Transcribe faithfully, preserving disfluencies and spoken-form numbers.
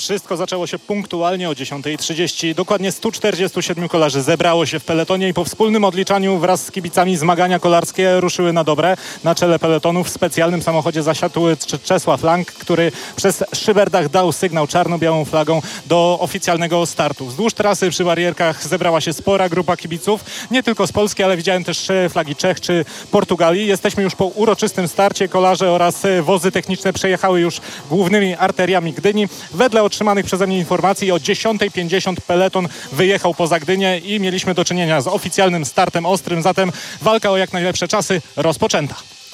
Wszystko zaczęło się punktualnie o dziesiąta trzydzieści. Dokładnie stu czterdziestu siedmiu kolarzy zebrało się w peletonie i po wspólnym odliczaniu wraz z kibicami zmagania kolarskie ruszyły na dobre. Na czele peletonu w specjalnym samochodzie zasiadł Czesław Lang, który przez szyberdach dał sygnał czarno-białą flagą do oficjalnego startu. Wzdłuż trasy przy barierkach zebrała się spora grupa kibiców, nie tylko z Polski, ale widziałem też flagi Czech czy Portugalii. Jesteśmy już po uroczystym starcie. Kolarze oraz wozy techniczne przejechały już głównymi arteriami Gdyni. Wedle otrzymanych przeze mnie informacji o dziesiąta pięćdziesiąt peleton wyjechał poza Gdynię i mieliśmy do czynienia z oficjalnym startem ostrym, zatem walka o jak najlepsze czasy rozpoczęta.